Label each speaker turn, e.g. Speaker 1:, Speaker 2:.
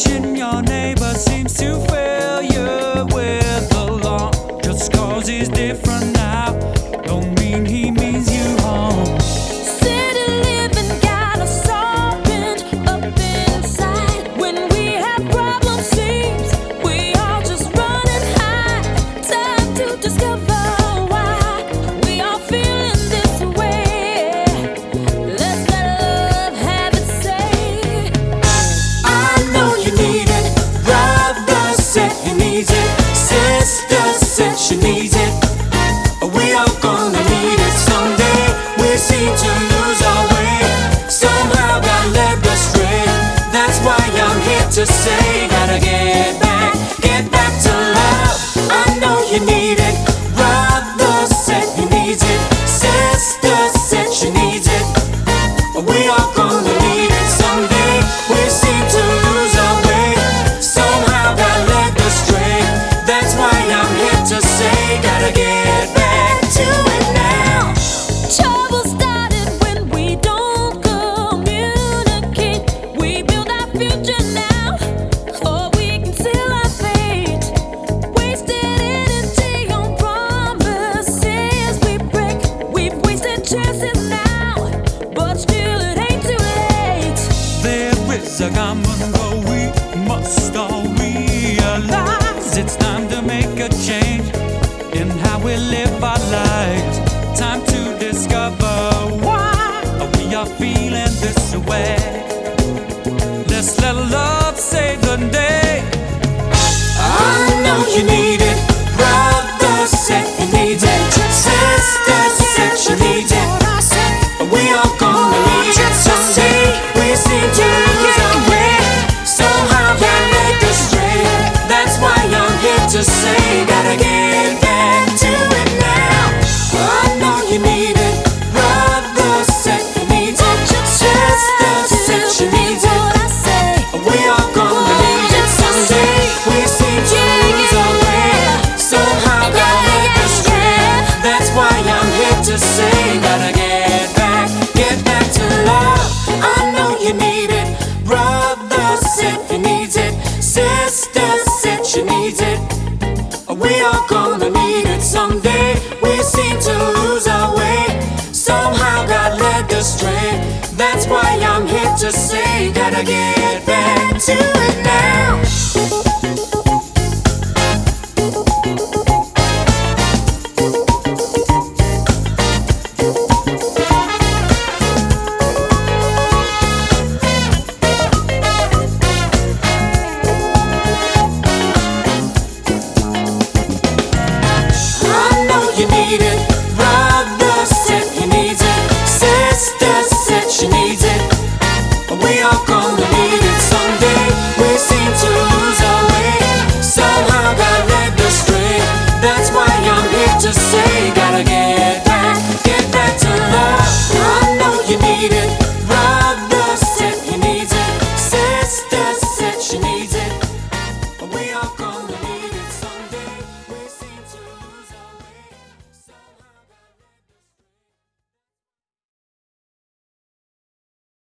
Speaker 1: watching your neighbor seems to fill you with alarm. Just 'cause he's different now, don't mean he means you harm.
Speaker 2: City living got us all bent up inside. When we have problems, seems we all just run and hide. Time to discover why we are feeling this way. Let's let love have its say.
Speaker 3: I know you need it. Brother said he needs it. Sister said she needs it. We are gonna need it someday. We seem to lose our way. Somehow got led astray. That's why I'm here to say, gotta get back to love. I know you need it. Brother said he needs it. Sister said she needs it. We are gonna need it someday. We seem to lose our way. Somehow got led astray. That's why I'm here to say, gotta get back to it now.
Speaker 2: Trouble started when we don't communicate. We build our future now, or we can seal our fate. Wasted energy on promises we break. We've wasted chances now, but still it ain't too late.
Speaker 1: There is a common goal we must all realize. It's time to make a change in how we live our lives. Time to discover why we are feeling this way. Let's let love save the day.
Speaker 3: I know you need it. Brother said he needs it. Sister said she needs it. We are gonna need it someday. We seem to lose our way. Somehow got led astray. That's why I'm here to say, gotta get back to it now. I know you need it. Brother said he needs it. Sister said she needs it. We are gonna need it someday. We seem to lose our way. Somehow got led astray. That's why I'm here to say, gotta get back to love. I know you need it. Brother said he needs it. Sister said she needs it. We are gonna need it someday. We seem to lose our way. Somehow got led astray. That's why I'm here to say, gotta get back to it now.